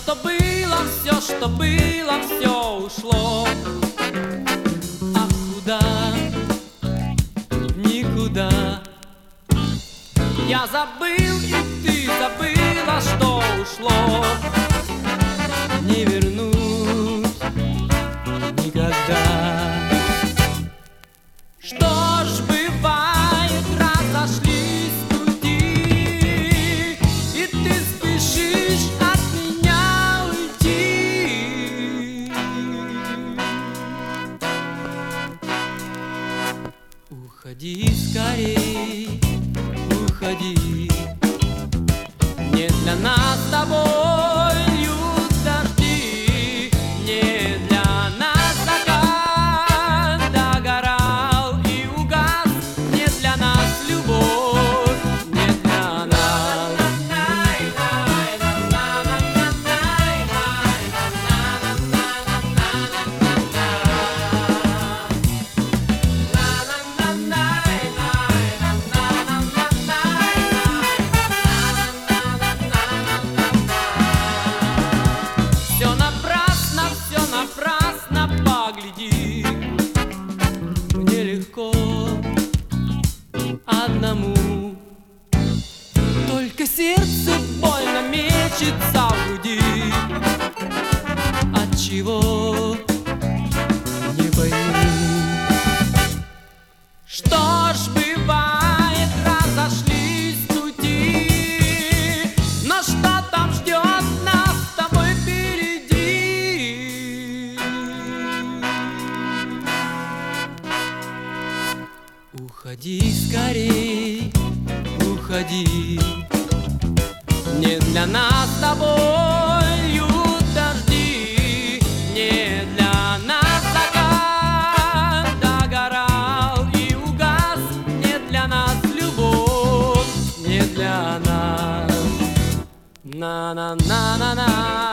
что было, все ушло. А куда? Никуда. Я забыл, и ты забыла, что ушло. Не вернуть никогда. Что ж бывает, разошлись пути, и ты спешишь от меня уйти. Уходи скорей, уходи. Не для нас с тобой льют дожди, не для нас закат догорал и угас, не для нас любовь, не для нас. Погляди, мне легко одному, только сердце больно мечется в груди. Отчего не пойму. Что ж бывает, разошлись пути, но что там ждет нас с тобой впереди? Уходи скорей, уходи. Не для нас с тобой льют дожди, не для нас закат догорал и угас, не для нас любовь, не для нас. На-на-на-на-на.